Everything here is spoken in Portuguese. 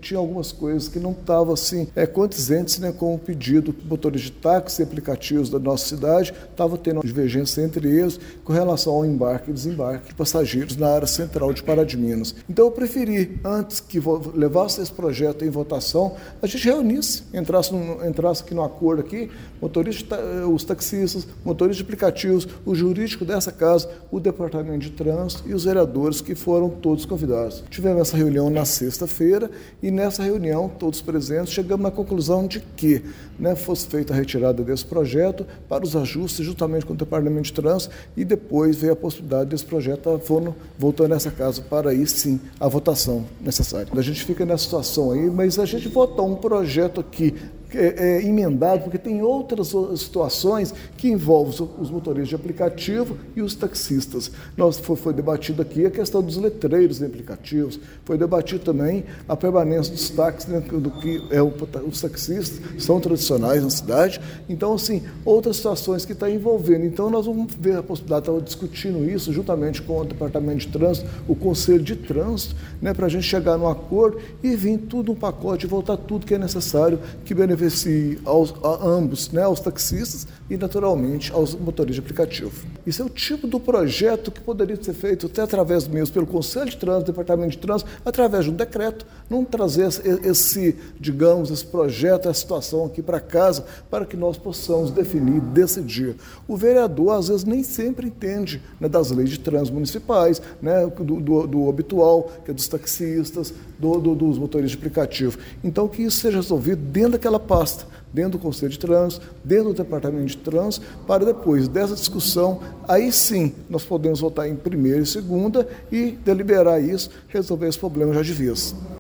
tinha algumas coisas que não estavam assim, condizentes, né, com o pedido. Motores de táxis e aplicativos da nossa cidade estavam tendo uma divergência entre eles com relação ao embarque e desembarque de passageiros na área central de Pará de Minas. Então eu preferi, antes que levasse esse projeto em votação, a gente reunisse, entrasse aqui no acordo aqui, os taxistas, motoristas de aplicativos, o jurídico dessa casa, o departamento de trânsito e os vereadores, que foram todos convidados. Tivemos essa reunião na sexta-feira e nessa reunião, todos presentes, chegamos à conclusão de que, né, fosse feita a retirada desse projeto para os ajustes juntamente com o departamento de trânsito e depois veio a possibilidade desse projeto voltando a essa casa para aí sim a votação necessária. A gente fica nessa situação aí, mas a gente votou um projeto aqui emendado, porque tem outras situações que envolvem os motoristas de aplicativo e os taxistas. Foi debatido aqui a questão dos letreiros de aplicativos, foi debatido também a permanência dos táxis, né, do que os taxistas são tradicionais na cidade. Então, assim, outras situações que estão envolvendo. Então, nós vamos ver a possibilidade, estava discutindo isso juntamente com o Departamento de Trânsito, o Conselho de Trânsito, né, para a gente chegar num acordo e vir tudo um pacote e voltar tudo que é necessário, que beneficie a ambos, né, aos taxistas e, naturalmente, aos motoristas de aplicativo. Isso é o tipo do projeto que poderia ser feito até através mesmo pelo Conselho de Trânsito, Departamento de Trânsito, através de um decreto, não trazer esse projeto, essa situação aqui para casa, para que nós possamos definir, decidir. O vereador, às vezes, nem sempre entende, né, das leis de trânsito municipais, né, do habitual, que é dos taxistas, dos motoristas de aplicativo. Então, que isso seja resolvido dentro daquela pasta, dentro do Conselho de Trânsito, dentro do Departamento de Trânsito, para depois dessa discussão, aí sim nós podemos votar em primeira e segunda e deliberar isso, resolver esse problema já de vez.